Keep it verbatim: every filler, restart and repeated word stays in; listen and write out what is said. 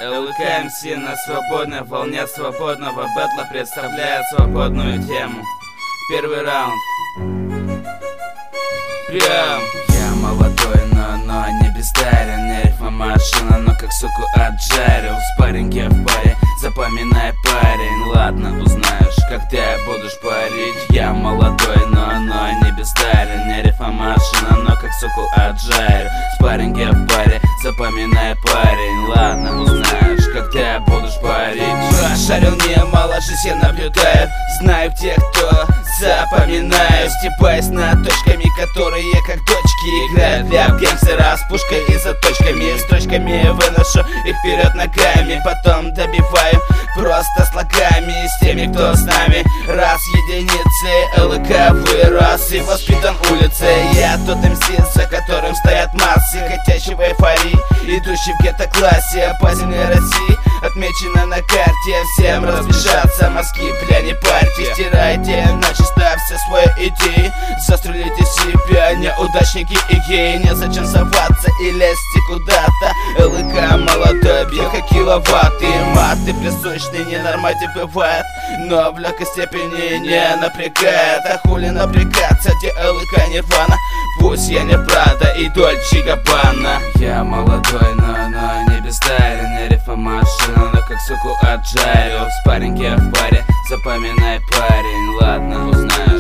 ЛК-МС на свободной волне свободного бэтла представляет свободную тему. Первый раунд. Прием. Я молодой, но, но не бездарен. Не рифмомашина, но как суку отжарил. В спарринге в паре, запоминай, парень. Ладно, узнаешь, когда будешь парить. Я молодой, но, но не бездарен. Не рифмомашина, но как суку отжарил. В спарринге в паре, запоминай, парень. Ладно, узнаешь, когда будешь парить. Шарил немало, жизнь я наблюдаю. Знаю тех, кто запоминаю. Степаясь над точками, которые как точки играют для гангстера с пушкой и заточками. Строчками выношу их вперед ногами, потом добиваю просто слогами. С теми, кто с нами, раз единицы. ЛК вырос и воспитан улицей. Я тот МС, за которым стоят массы, хотящие в эйфории, идущий в гетто-классе по земле России. Отмечено на карте, всем разбежаться мозги, бля, не парьте. Стирайте начисто все свои идеи. Застрелите себя, неудачники и геи. Незачем соваться и лезьте куда-то. ЛК молодой, бьет как киловатты. Маты присущные, ненормальные бывает, но в легкой степени не напрягает. А хули напрягаться, где ЛК Нирвана? Пусть я не Прада и Дольче Габбана. Я молодой, но, но не бездарен. Не рифмомашина, но как суку отжарил. В спарринге в паре, запоминай, парень. Ладно, узнаю,